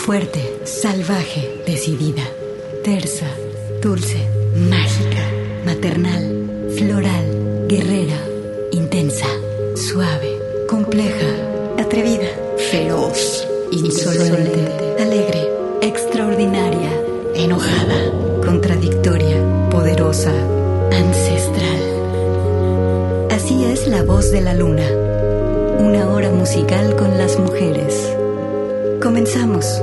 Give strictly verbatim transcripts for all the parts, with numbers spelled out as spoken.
Fuerte, salvaje, decidida, tersa, dulce, mágica, maternal, floral, guerrera, intensa, suave, compleja, atrevida, feroz, insolente, alegre, extraordinaria, enojada, contradictoria, poderosa, ancestral. Así es la voz de la luna. Una hora musical con las mujeres. Comenzamos.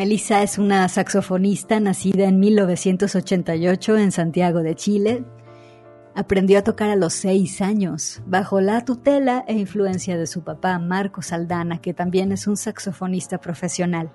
Melissa es una saxofonista nacida en mil novecientos ochenta y ocho en Santiago de Chile. Aprendió a tocar a los seis años, bajo la tutela e influencia de su papá, Marcos Aldana, que también es un saxofonista profesional.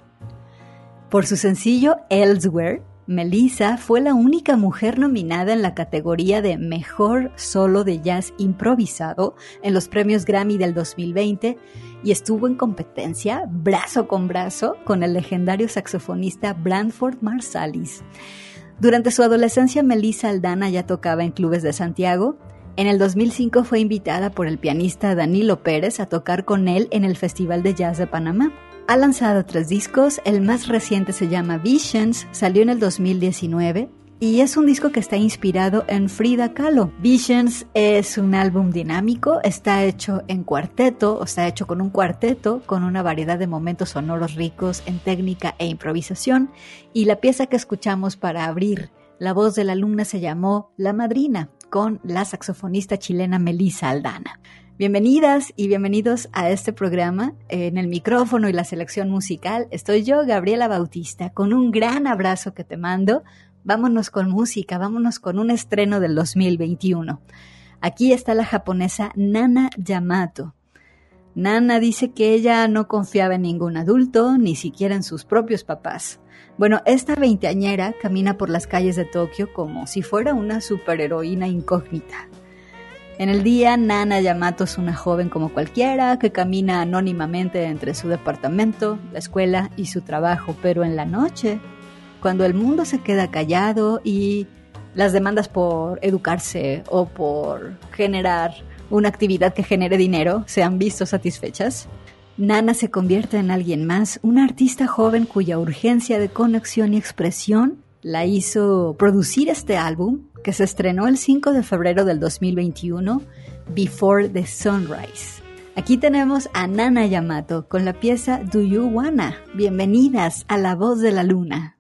Por su sencillo Elsewhere, Melissa fue la única mujer nominada en la categoría de Mejor Solo de Jazz Improvisado en los premios Grammy del dos mil veinte y estuvo en competencia brazo con brazo con el legendario saxofonista Branford Marsalis. Durante su adolescencia, Melissa Aldana ya tocaba en clubes de Santiago. En el dos mil cinco fue invitada por el pianista Danilo Pérez a tocar con él en el Festival de Jazz de Panamá. Ha lanzado tres discos, el más reciente se llama Visions, salió en el dos mil diecinueve y es un disco que está inspirado en Frida Kahlo. Visions es un álbum dinámico, está hecho en cuarteto, o está hecho con un cuarteto, con una variedad de momentos sonoros ricos en técnica e improvisación, y la pieza que escuchamos para abrir La Voz de la Luna se llamó La Madrina, con la saxofonista chilena Melissa Aldana. Bienvenidas y bienvenidos a este programa. En el micrófono y la selección musical estoy yo, Gabriela Bautista, con un gran abrazo que te mando. Vámonos con música, vámonos con un estreno del dos mil veintiuno. Aquí está la japonesa Nana Yamato. Nana dice que ella no confiaba en ningún adulto, ni siquiera en sus propios papás. Bueno, esta veinteañera camina por las calles de Tokio como si fuera una superheroína incógnita. En el día, Nana Yamato es una joven como cualquiera que camina anónimamente entre su departamento, la escuela y su trabajo, pero en la noche, cuando el mundo se queda callado y las demandas por educarse o por generar una actividad que genere dinero se han visto satisfechas, Nana se convierte en alguien más, una artista joven cuya urgencia de conexión y expresión la hizo producir este álbum que se estrenó el cinco de febrero del dos mil veintiuno, Before the Sunrise. Aquí tenemos a Nana Yamato con la pieza Do You Wanna. Bienvenidas a La Voz de la Luna.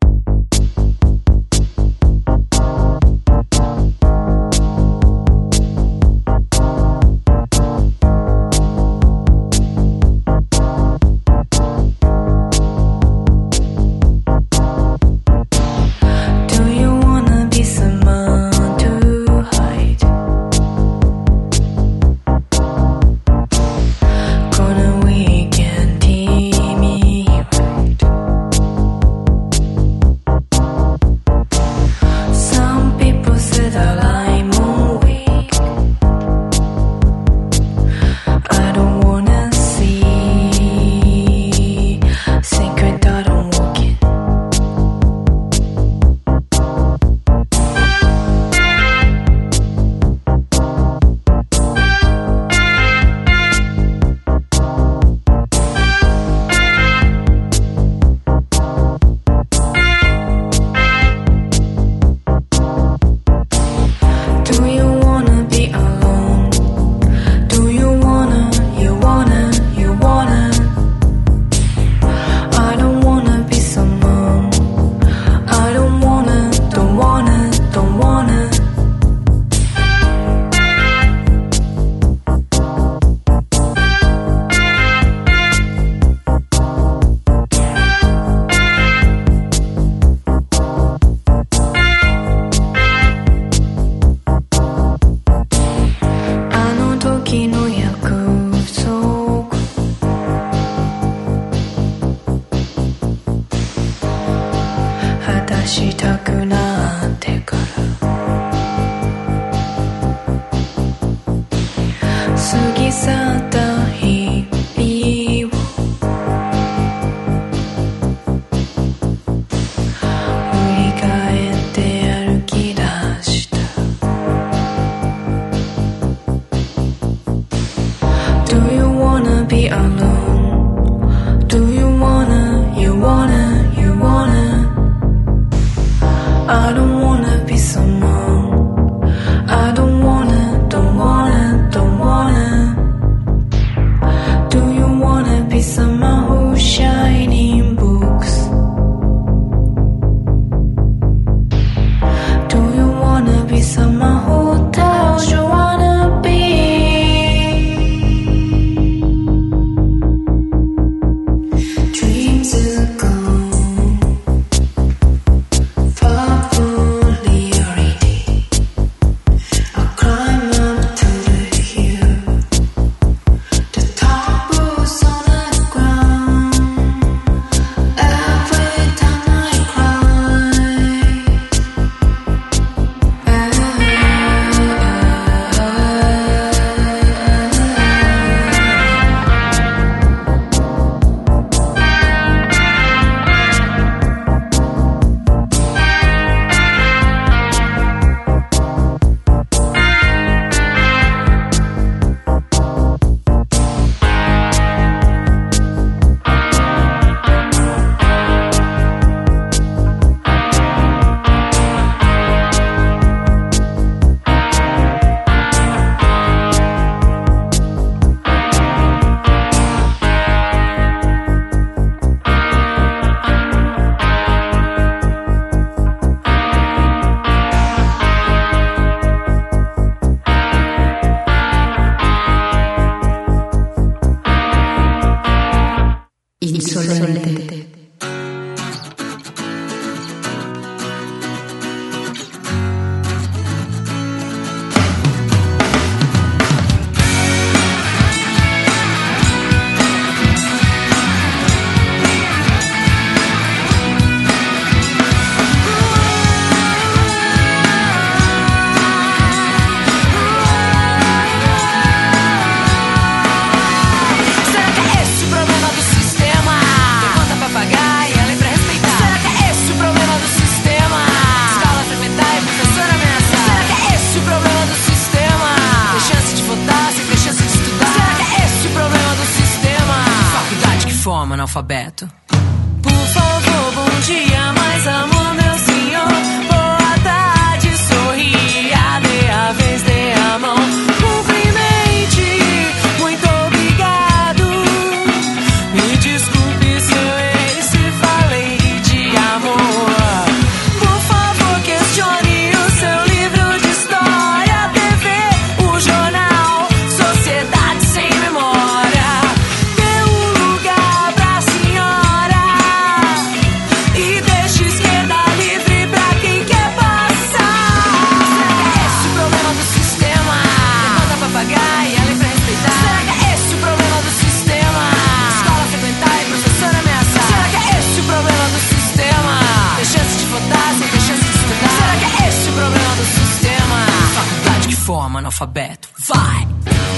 analfabeto. Por favor, bom dia, mais amor, meu senhor. Boa tarde, sorria, dê a vez, dê a mão. Cumprimente, muito obrigado. Me desculpe se eu errei, se falei de amor. Por favor, questione o seu livro de história, T V, o jornal, sociedade sem memória. Dê um lugar pra senhora e deixe esquerda livre pra quem quer passar. Será que é esse o problema do sistema? Demanda papagaia, lei pra respeitar. Será que é esse o problema do sistema? Escola frequentar e professor ameaçar. Será que é esse o problema do sistema? Ter chance de votar sem ter chance de estudar. Será que é esse o problema do sistema? Faculdade que forma analfabeto. Vai!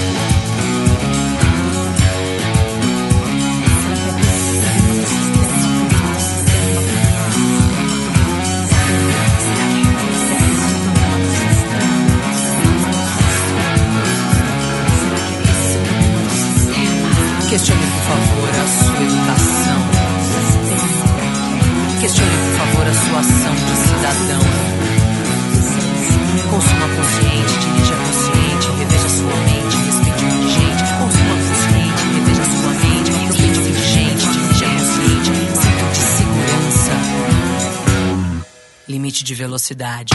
Questione, por favor, a sua educação. Questione, por favor, a sua ação de cidadão. Consuma consciente, dirija consciente, reveja sua mente, respeite o indigente. Consuma consciente, reveja sua mente, respeite o indigente, dirija consciente, cinto de segurança. Limite de velocidade.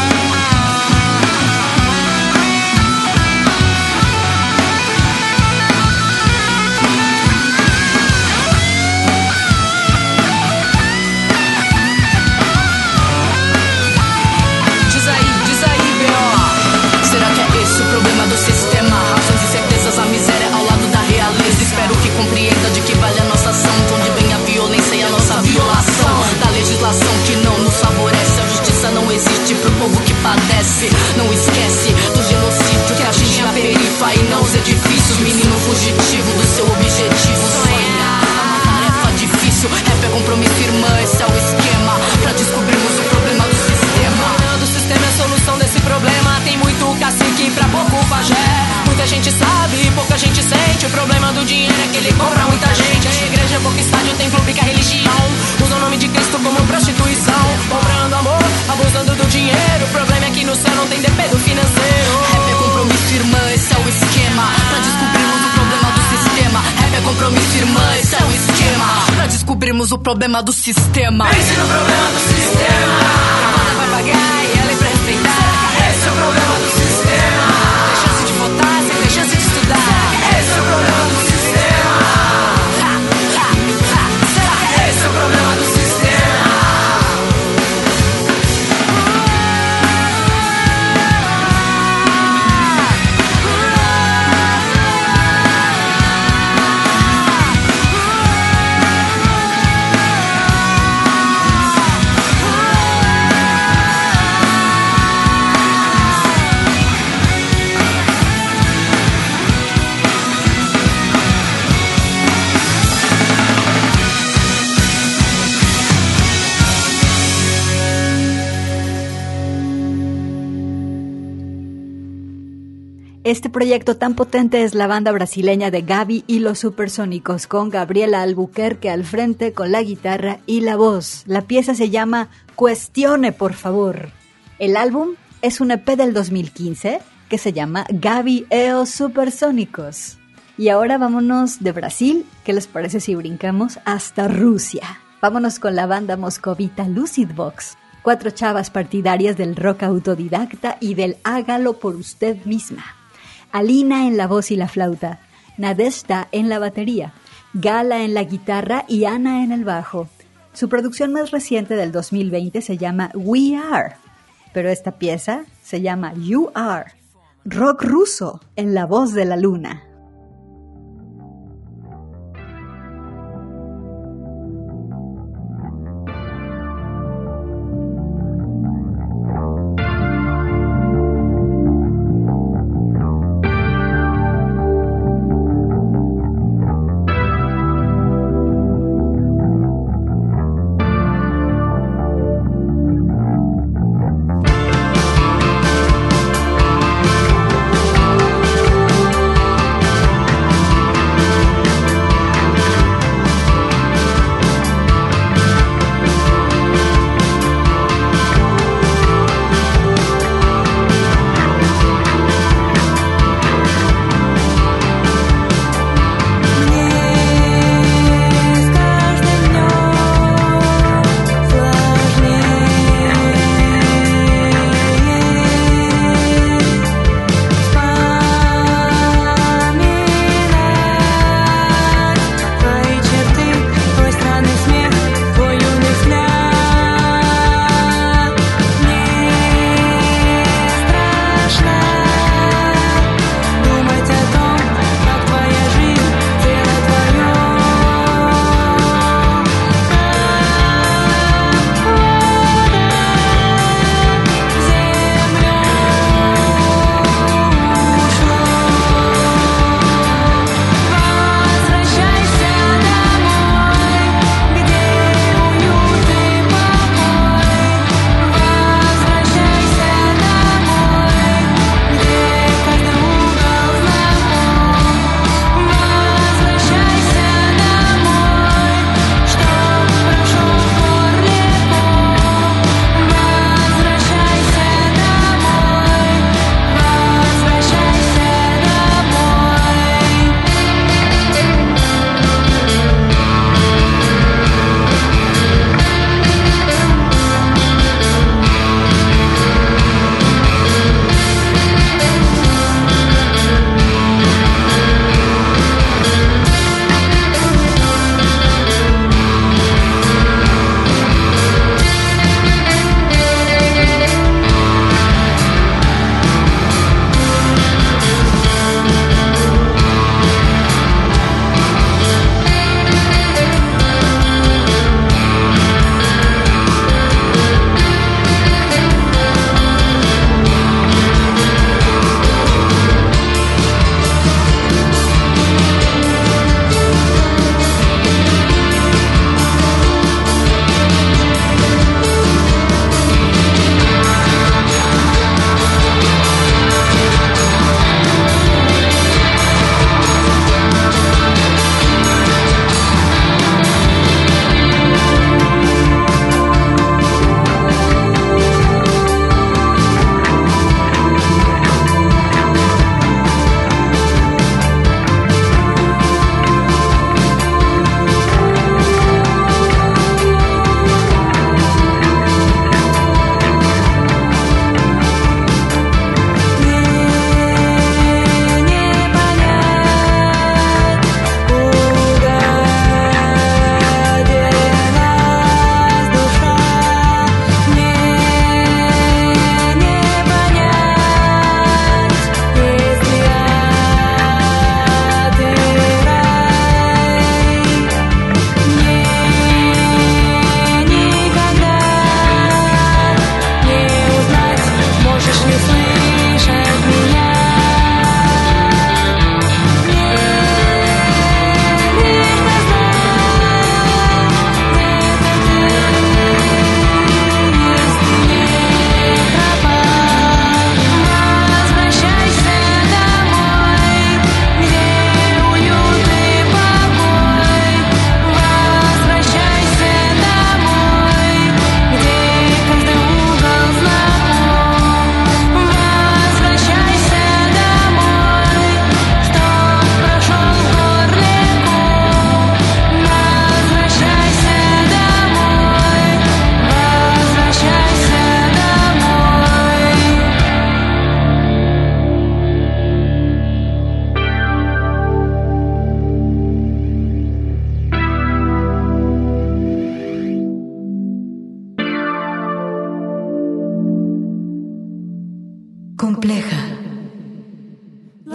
Diz aí, diz aí, B O. Será que é esse o problema do sistema? Razões e certezas, a miséria ao lado da realeza. Espero que compreenda de que vale a nossa ação, de onde vem a violência e a nossa violação da legislação que não nos favorece. A justiça não existe pro povo que padece. Não esquece do genocídio que atinge a perifa e não os edifícios. Menino fugitivo do seu objetivo, sonhar é uma tarefa difícil. Rap é compromisso, irmã, esse é o esquema pra descobrirmos o problema do sistema. O problema do sistema é a solução desse problema. Tem muito cacique pra pouco pajé. Muita gente sabe, pouca gente sente. O problema do dinheiro é que ele compra muita gente. A igreja, pouco estádio, o templo pica a religião. Usa o nome de Cristo como prostituição. Comprando amor, abusando do dinheiro. O problema é que no céu não tem dependo financeiro. Rap é compromisso, irmã, esse é o esquema pra descobrirmos o problema do sistema. Rap é compromisso, irmã, esse é o esquema pra descobrirmos o problema do sistema. Pense no problema do sistema. Manda papagaia, lei pra respeitar. Esse é o problema do sistema. Tem chance de votar sem ter chance de estudar. Esse é o problema do sistema. Ha, ha, ha. Será que esse é o problema do sistema? Este proyecto tan potente es la banda brasileña de Gaby y los Supersónicos, con Gabriela Albuquerque al frente con la guitarra y la voz. La pieza se llama Cuestione, por favor. El álbum es un E P del dos mil quince que se llama Gaby e os Supersónicos. Y ahora vámonos de Brasil, ¿qué les parece si brincamos hasta Rusia? Vámonos con la banda moscovita Lucid Vox, cuatro chavas partidarias del rock autodidacta y del hágalo por usted misma. Alina en la voz y la flauta, Nadezhda en la batería, Gala en la guitarra y Ana en el bajo. Su producción más reciente del dos mil veinte se llama We Are, pero esta pieza se llama You Are, rock ruso en la voz de la luna.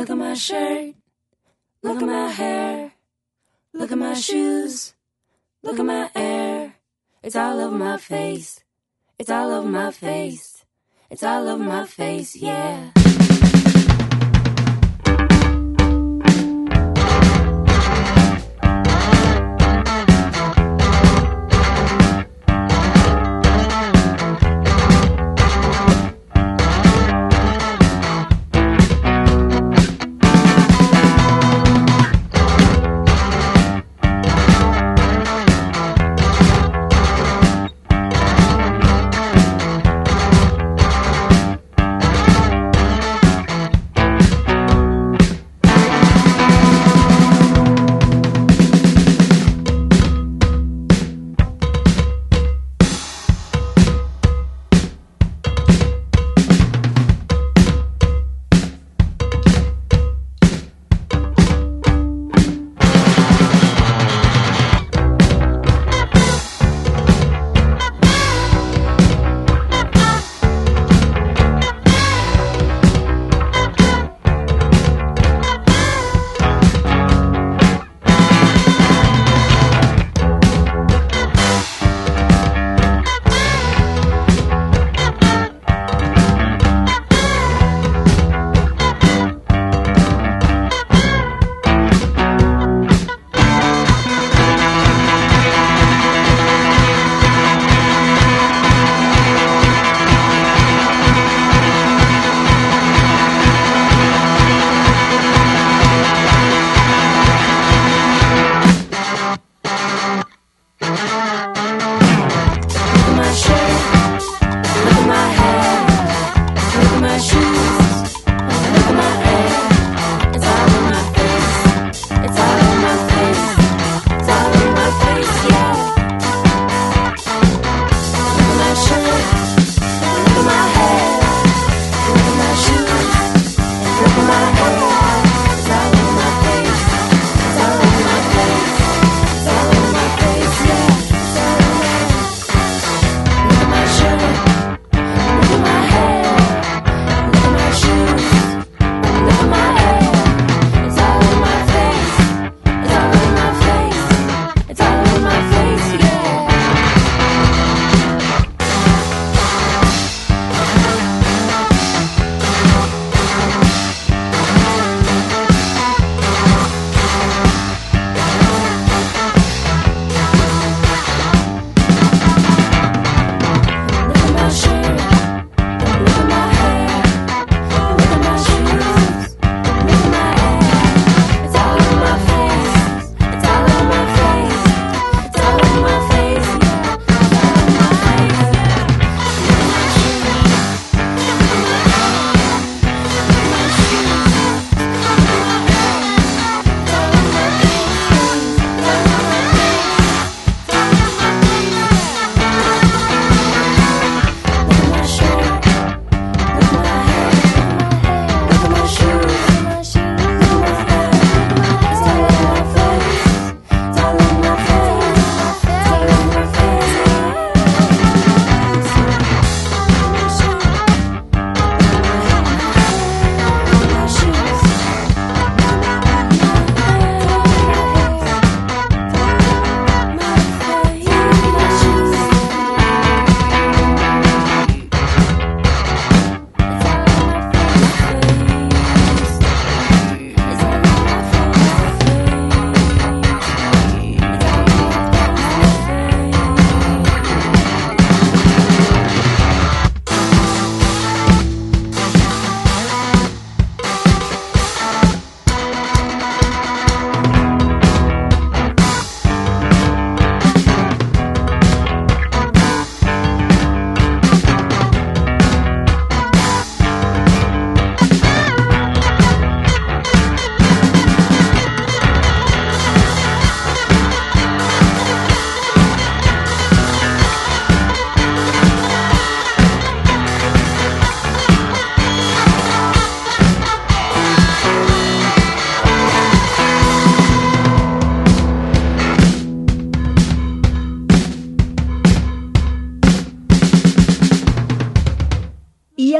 Look at my shirt. Look at my hair. Look at my shoes. Look at my hair. It's all over my face. It's all over my face. It's all over my face, yeah.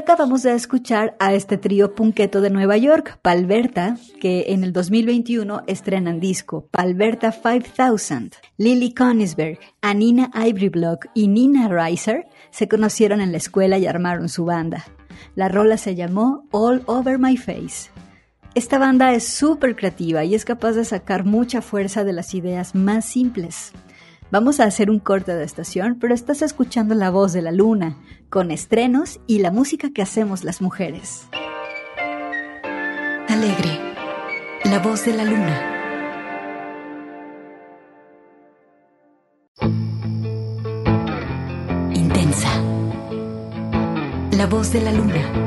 acabamos de escuchar a este trío punketo de Nueva York, Palberta, que en el dos mil veintiuno estrenan disco, Palberta cinco mil. Lily Konigsberg, Anina Ivoryblock y Nina Reiser se conocieron en la escuela y armaron su banda. La rola se llamó All Over My Face. Esta banda es súper creativa y es capaz de sacar mucha fuerza de las ideas más simples. Vamos a hacer un corte de estación, pero estás escuchando La Voz de la Luna, con estrenos y la música que hacemos las mujeres. Alegre, La Voz de la Luna. Intensa, La Voz de la Luna.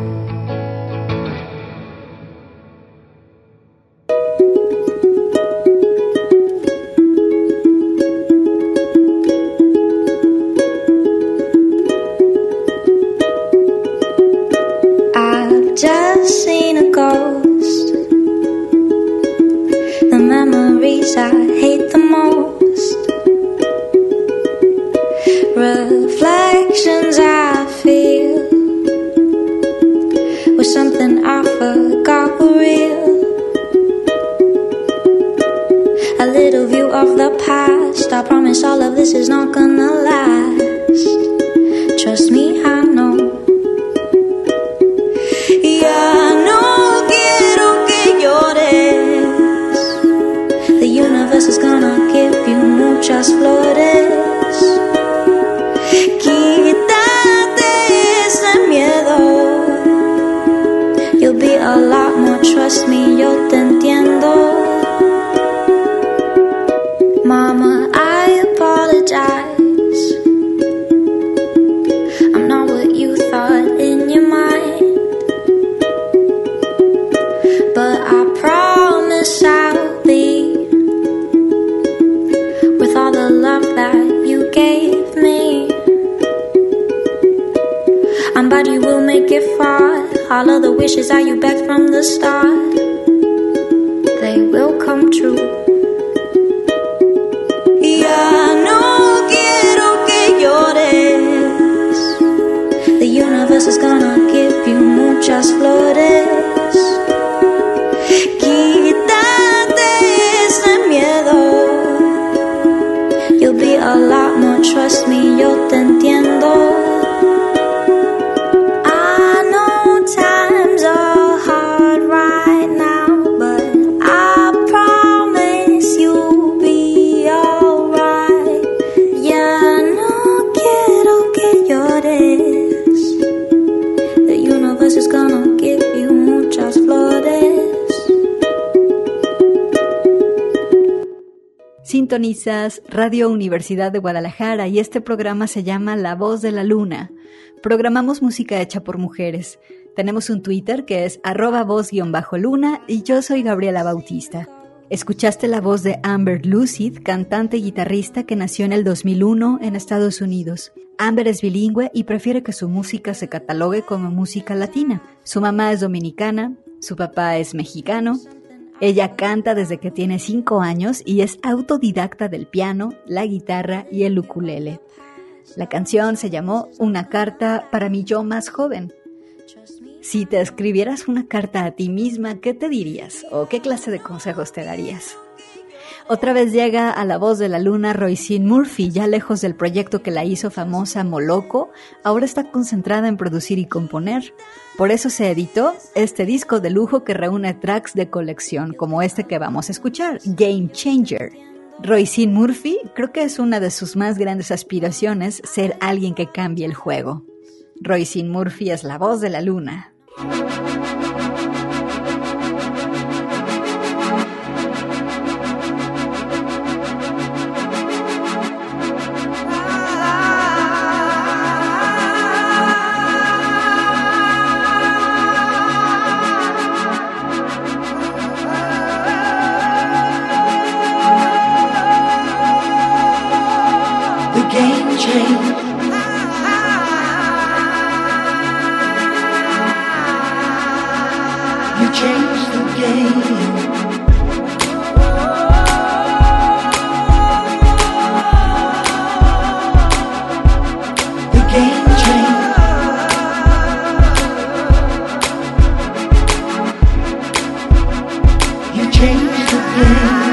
Just seen a ghost. The memories I hate the most. Reflections I feel were something I forgot were real. A little view of the past. I promise all of this is not gonna last. Trust me, I know. Ya no quiero que llores. The universe is gonna give you muchas flores. Quítate ese miedo. You'll be a lot more, trust me, yo te entiendo. Mama, I apologize. I'm not what you thought in your mind. But I promise I'll be with all the love that you gave me. I'm bad you will make it far. All of the wishes that you begged from the start, they will come true. Ya no quiero que llores. The universe is gonna give you muchas flores. You'll be a lot more, trust me, yo te entiendo. I know times are hard right now, but I promise you'll be alright. Ya no quiero que llores. The universe is gonna give you muchas flores. Sintonizas Radio Universidad de Guadalajara y este programa se llama La Voz de la Luna. Programamos música hecha por mujeres. Tenemos un Twitter que es arroba voz-luna y yo soy Gabriela Bautista. Escuchaste la voz de Amber Lucid, cantante y guitarrista que nació en el dos mil uno en Estados Unidos. Amber es bilingüe y prefiere que su música se catalogue como música latina. Su mamá es dominicana, su papá es mexicano. Ella canta desde que tiene cinco años y es autodidacta del piano, la guitarra y el ukulele. La canción se llamó Una carta para mi yo más joven. Si te escribieras una carta a ti misma, ¿qué te dirías? ¿O qué clase de consejos te darías? Otra vez llega a La Voz de la Luna Roisin Murphy, ya lejos del proyecto que la hizo famosa Moloko, ahora está concentrada en producir y componer. Por eso se editó este disco de lujo que reúne tracks de colección, como este que vamos a escuchar, Game Changer. Roisin Murphy creo que es una de sus más grandes aspiraciones ser alguien que cambie el juego. Roisin Murphy es La Voz de la Luna. change the game.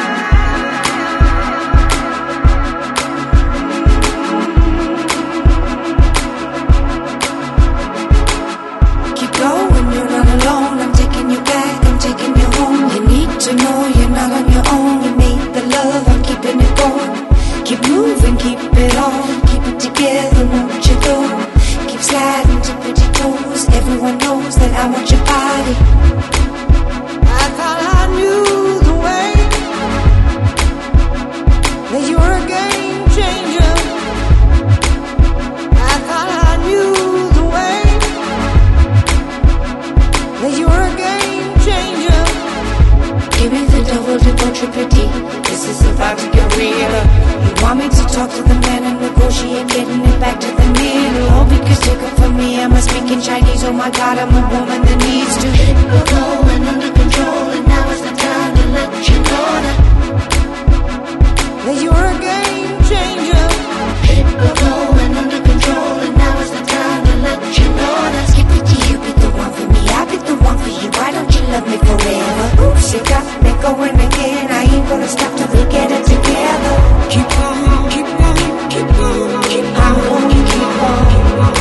Keep going, you're not alone. I'm taking you back, I'm taking you home. You need to know you're not on your own. You made the love, I'm keeping it going. Keep moving, keep it on. Keep it together, won't you go? Keep sliding to pretty toes. Everyone knows that I want your body. I thought I knew the way that you were a game changer. I thought I knew the way that you were a game changer. Give me the double, triple, triple D. This is about to get realer. You want me to talk to the man and negotiate getting it back to the middle? Oh, because take it from me, I'm a speaking Chinese. Oh my God, I'm a woman that needs to hit the flow and under control. And now is the time to let you know that, that you're a game changer. Hit the flow and under control. And now is the time to let you know that. Skip it to you, be the one for me, I'll be the one for you. Why don't you love me forever? Oops, you got me going again. I ain't gonna stop till we get it together. Keep on, keep on, keep on, keep on, keep on, keep on, keep on,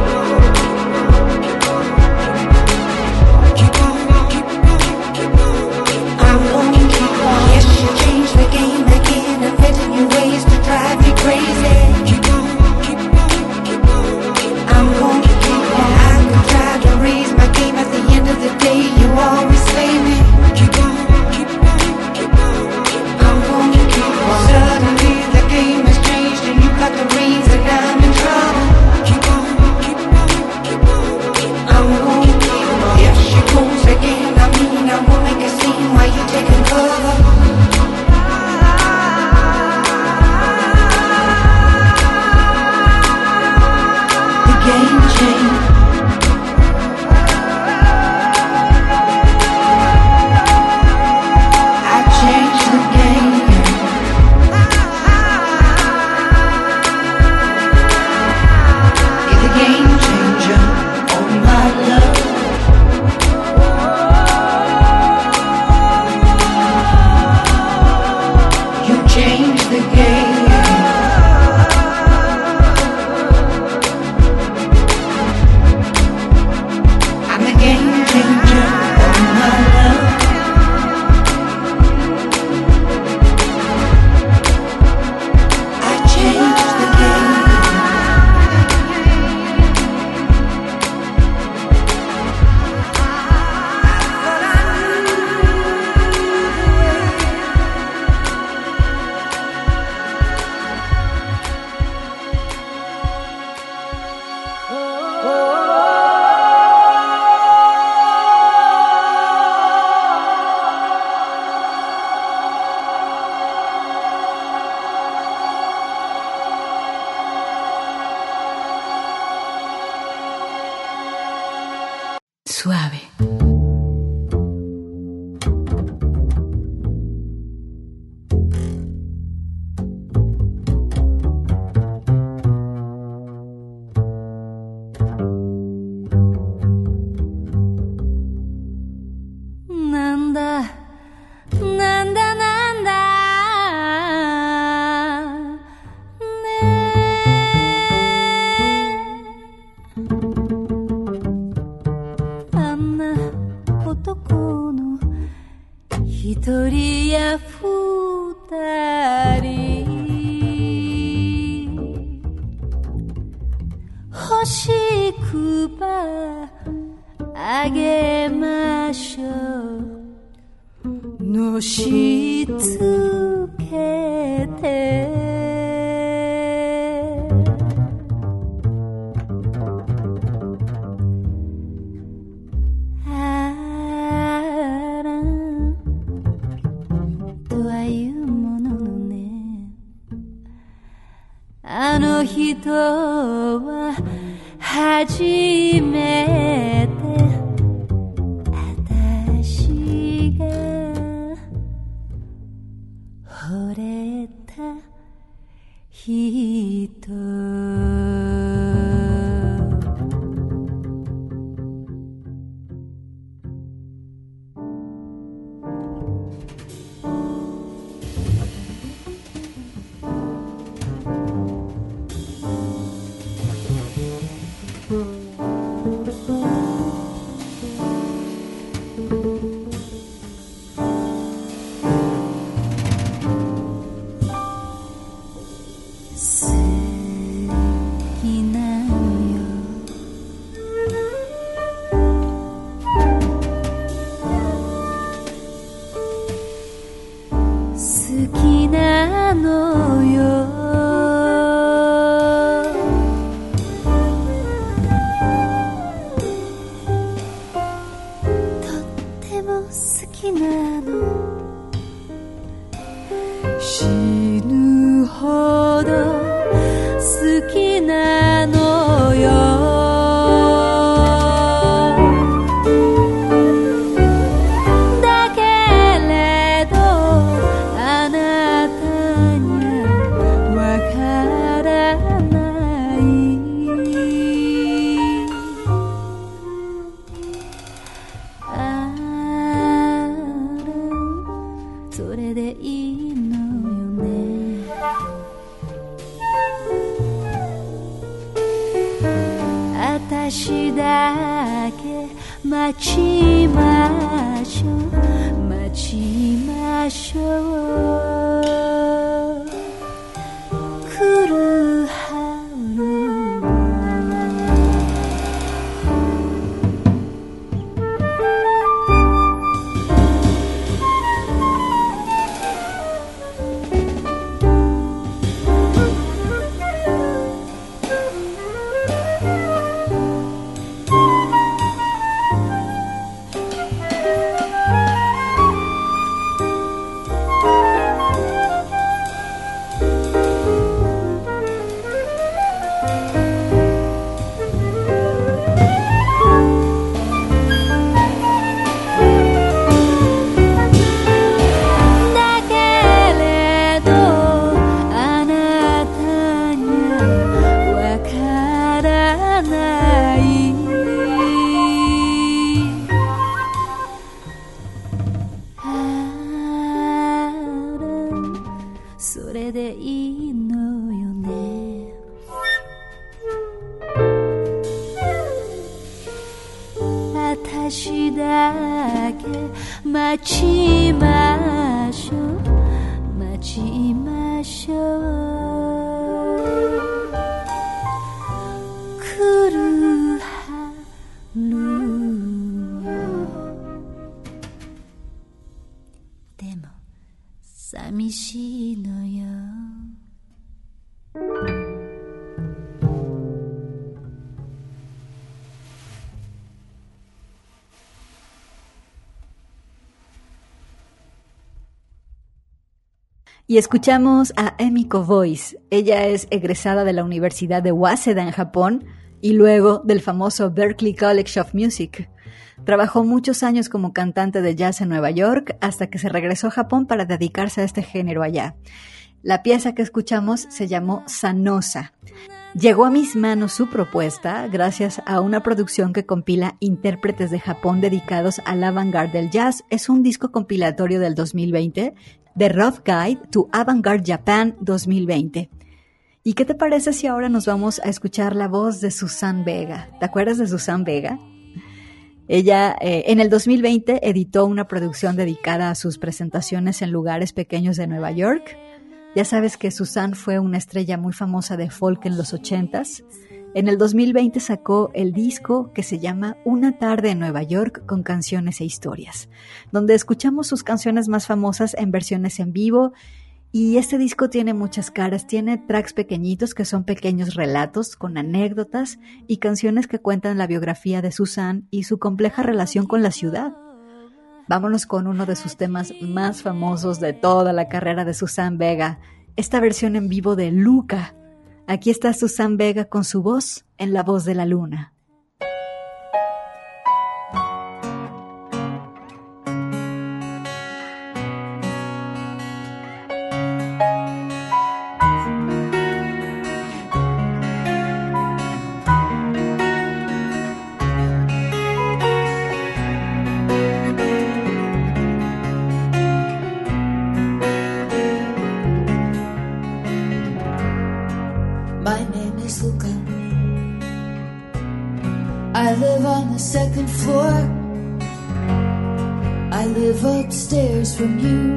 keep on, keep on, I'm gonna keep on. Yes, you changed the game again, inventing new ways to drive me crazy. Keep on, keep on, keep on, I'm gonna keep on. I could try to raise my game, at the end of the day, you always slay me. Keep on, keep on, keep on, I'm gonna keep on. Suddenly the game has changed and you got the reins and I'm in trouble. Keep on, keep on, keep on, I'm gonna keep on. If she goes again, I mean I will make a scene while you taking cover. The game changed. I changed the game. You're the game changer, oh my love. You changed the game. I'm the game changer, oh my love. I changed the game. Suave. Nanda, Nanda, Nanda, ne. Anna otoko no hitori ya futari, hoshiku ba agemashou. のしつけてあらとはいうもののね、あの人は初めて私が惚れた人。 私だけ待ちましょう待ちましょう来る春それでいいのよね私だけ待ちましょう待ちましょう来る春でも寂しいのよ Y escuchamos a Emiko Voice. Ella es egresada de la Universidad de Waseda en Japón y luego del famoso Berklee College of Music. Trabajó muchos años como cantante de jazz en Nueva York hasta que se regresó a Japón para dedicarse a este género allá. La pieza que escuchamos se llamó Sanosa. Llegó a mis manos su propuesta gracias a una producción que compila intérpretes de Japón dedicados al avant-garde del jazz. Es un disco compilatorio del dos mil veinte, The Rough Guide to Avant-Garde Japan dos mil veinte. ¿Y qué te parece si ahora nos vamos a escuchar la voz de Suzanne Vega? ¿Te acuerdas de Suzanne Vega? Ella eh, en el dos mil veinte editó una producción dedicada a sus presentaciones en lugares pequeños de Nueva York. Ya sabes que Suzanne fue una estrella muy famosa de folk en los ochentas. En el dos mil veinte sacó el disco que se llama Una tarde en Nueva York con canciones e historias, donde escuchamos sus canciones más famosas en versiones en vivo. Y este disco tiene muchas caras, tiene tracks pequeñitos que son pequeños relatos con anécdotas y canciones que cuentan la biografía de Suzanne y su compleja relación con la ciudad. Vámonos con uno de sus temas más famosos de toda la carrera de Suzanne Vega, esta versión en vivo de Luca. Aquí está Suzanne Vega con su voz en La Voz de la Luna. My name is Luca. live upstairs from you.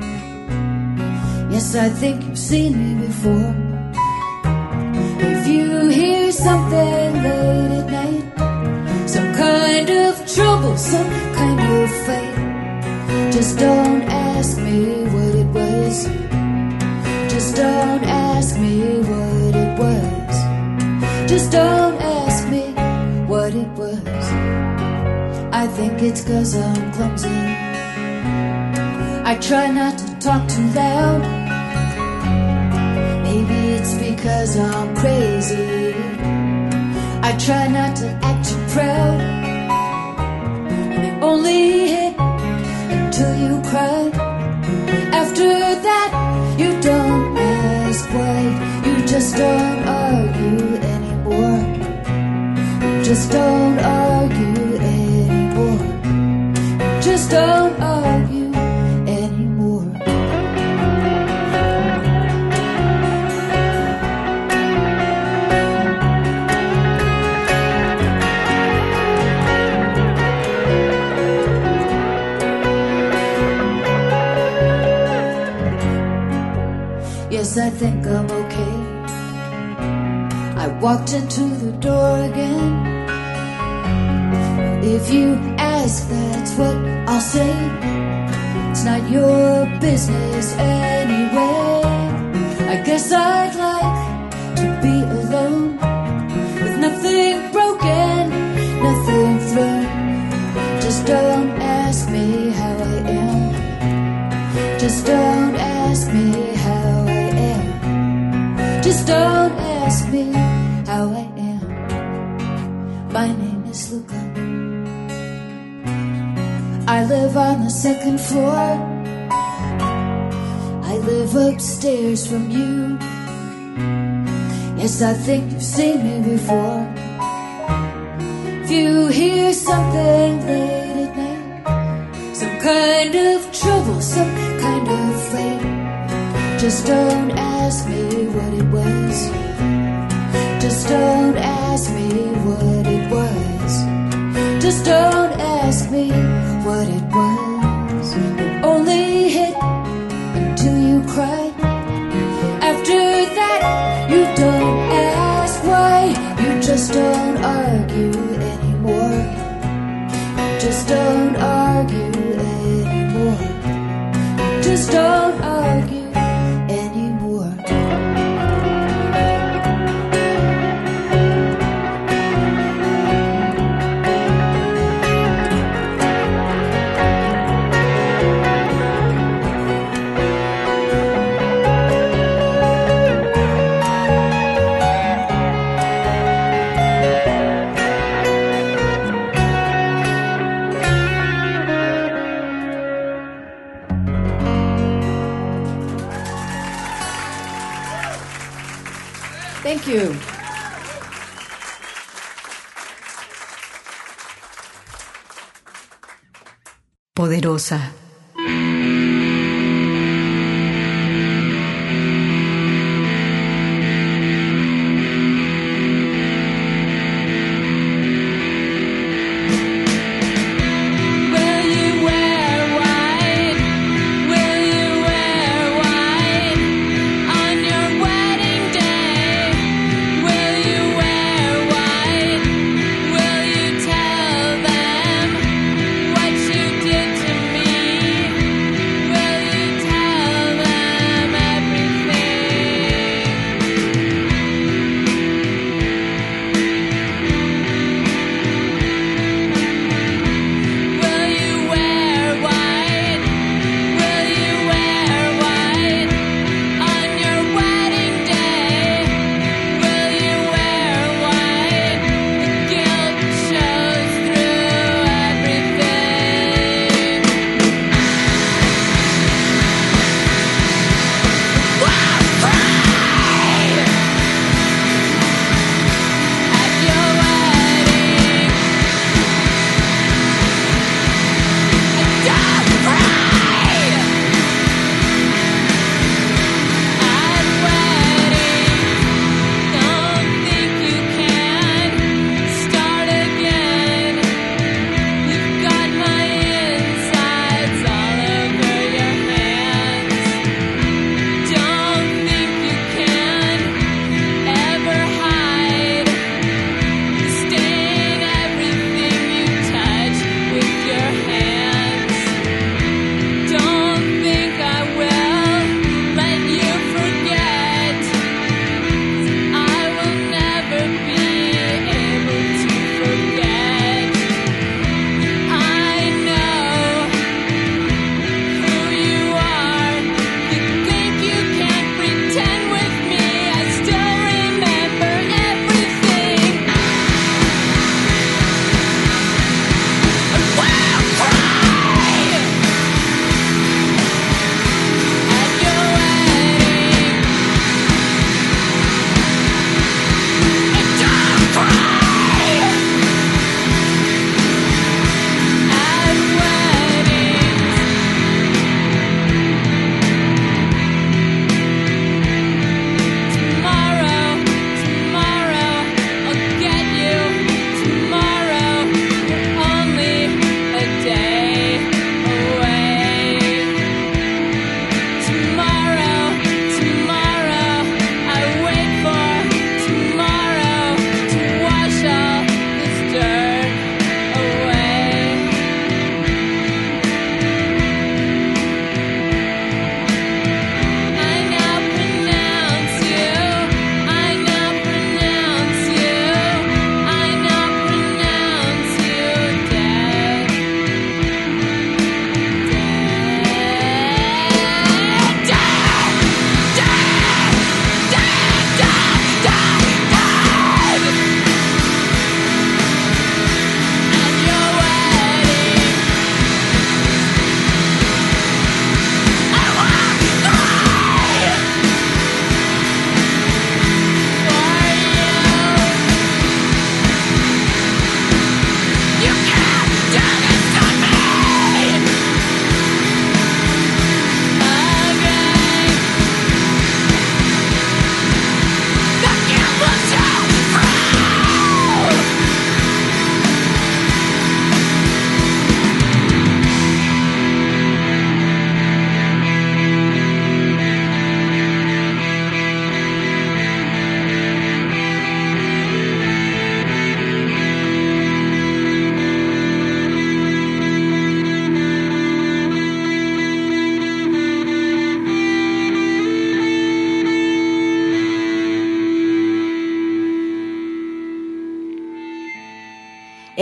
Yes, I think you've seen me before. If you hear something late at night, some kind of trouble, some kind of fight, just don't ask me what it was. Just don't ask me what it was. Just don't ask me what it was. I think it's 'cause I'm clumsy. I try not to talk too loud. Maybe it's because I'm crazy. I try not to act too proud. And it only hit until you cry. After that, you don't ask why. You just don't argue anymore. You just don't argue anymore. You just don't argue anymore. Yes, I think I'm okay. I walked into the door again. If you ask, that's what I'll say. It's not your business anyway. I guess I'd like to be alone, with nothing broken, nothing thrown. Just don't ask me how I am. Just don't ask me how I am. Just don't ask me how I am. My name is Luca. I live on the second floor. I live upstairs from you. Yes, I think you've seen me before. If you hear something late at night, some kind of trouble, some kind of fight, just don't ask me what it was. Just don't ask me what it was. Just don't ask me what it was. It only hit until you cry. After that, you don't ask why. You just don't argue anymore. You just don't argue anymore. You just don't argue anymore. Thank you. Poderosa. Will you tell them what you did to me?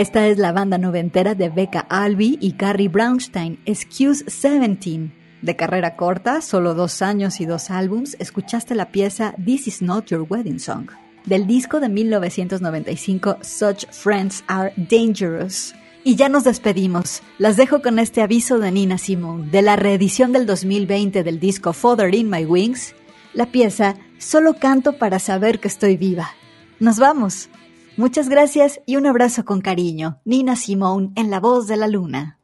Esta es la banda noventera de Becca Alby y Carrie Brownstein, Excuse seventeen. De carrera corta, solo dos años y dos álbums, escuchaste la pieza This Is Not Your Wedding Song, del disco de mil novecientos noventa y cinco Such Friends Are Dangerous. Y ya nos despedimos. Las dejo con este aviso de Nina Simone, de la reedición del dos mil veinte del disco Further in My Wings, la pieza Solo canto para saber que estoy viva. Nos vamos. Muchas gracias y un abrazo con cariño. Nina Simone en La Voz de la Luna.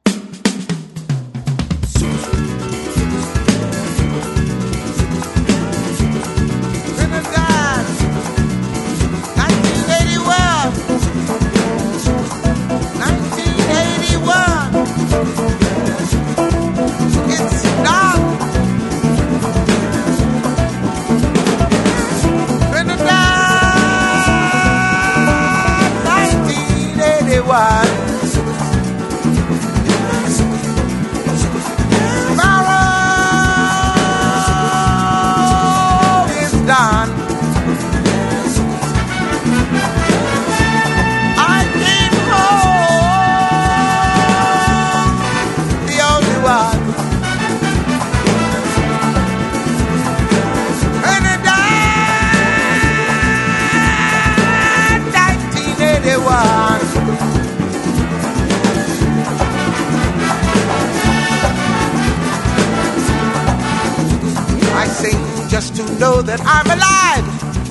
Just to know that I'm alive.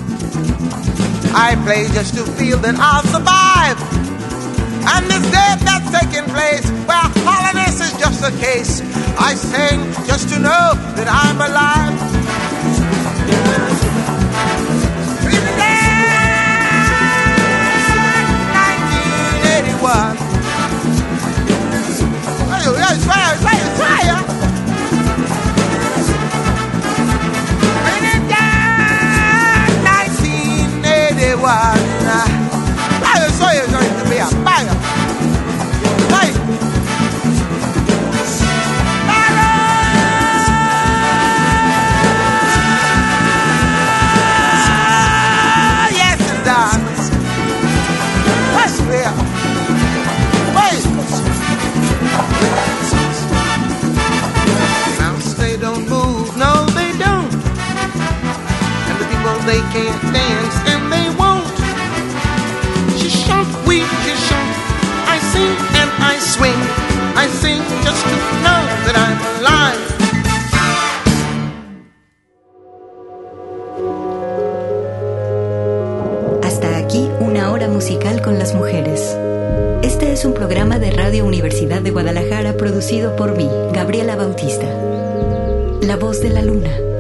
I play just to feel that I'll survive. And this death that's taking place, well, hollowness is just a case. I sing just to know that I'm alive. nineteen eighty-one. Hey, hey, try it, try it, try it. I saw you going to be a banger. Hey. Yes, it does. What's there? Wait. Mouse, they don't move. No, they don't. And the people, they can't dance, and they won't. We just shout, I sing and I swing. I sing just to know that I'm alive. Hasta aquí una hora musical con las mujeres. Este es un programa de Radio Universidad de Guadalajara producido por mí, Gabriela Bautista. La Voz de la Luna.